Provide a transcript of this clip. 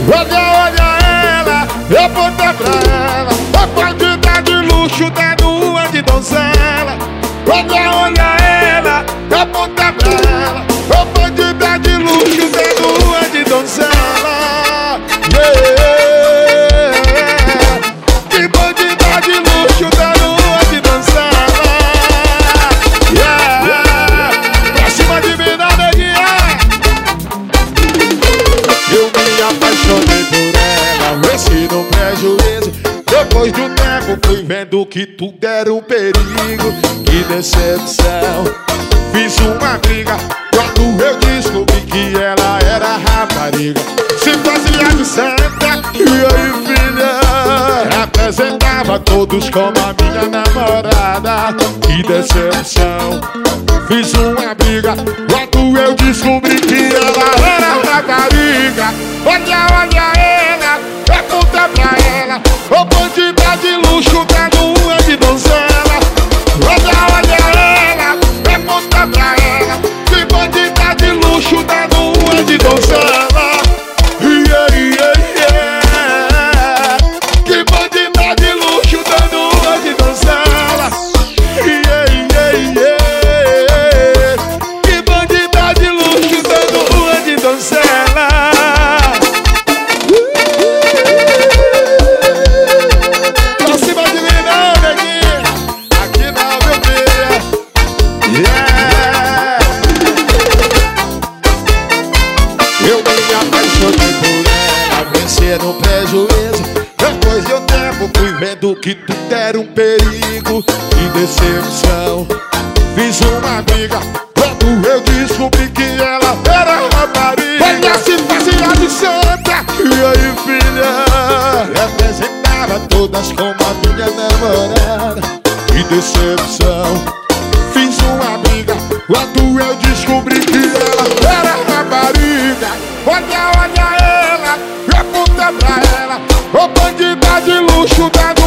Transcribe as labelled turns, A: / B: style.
A: Olha ela, eu apontei pra ela. A bandida de luxo dando uma de donzela. Olha ela, eu apontei pra ela. A bandida de luxo dando uma de donzela. Yeah. Que bandida de luxo dando uma de donzela. Yeah. Pra cima de mim na neguinha. Eu me apaixonei por ela, venci no prejuízo. Depois de um tempo fui vendo que tudo era um perigo. Que decepção, fiz uma briga quando eu descobri que ela era rapariga. Se fazia de santa, e aí filha, apresentava todos como a minha namorada. Que decepção, fiz uma briga quando eu descobri que ela era rapariga. Olha ela, aponta pra ela. Ô bandida de luxo dando uma de donzela. Olha ela, aponta pra ela. Que bandida de luxo dando uma de donzela. Yeah, yeah, yeah. Que bandida de luxo dando uma de donzela. Yeah, yeah, yeah. Que bandida de luxo dando uma de donzela. Pra cima de mim não, neguinha. Aqui não, meu filho. Yeah. Eu me apaixonei por ela, vencer no prejuízo. Depois de um tempo fui vendo que tudo era um perigo. Que decepção, fiz uma briga quando eu descobri que ela era rapariga. Olha, se fazia de santa, e aí filha, representava todas como a minha namorada. Que decepção, fiz uma briga quando eu descobri que ela era rapariga. Olha ela, aponta pra ela. Ô bandida de luxo da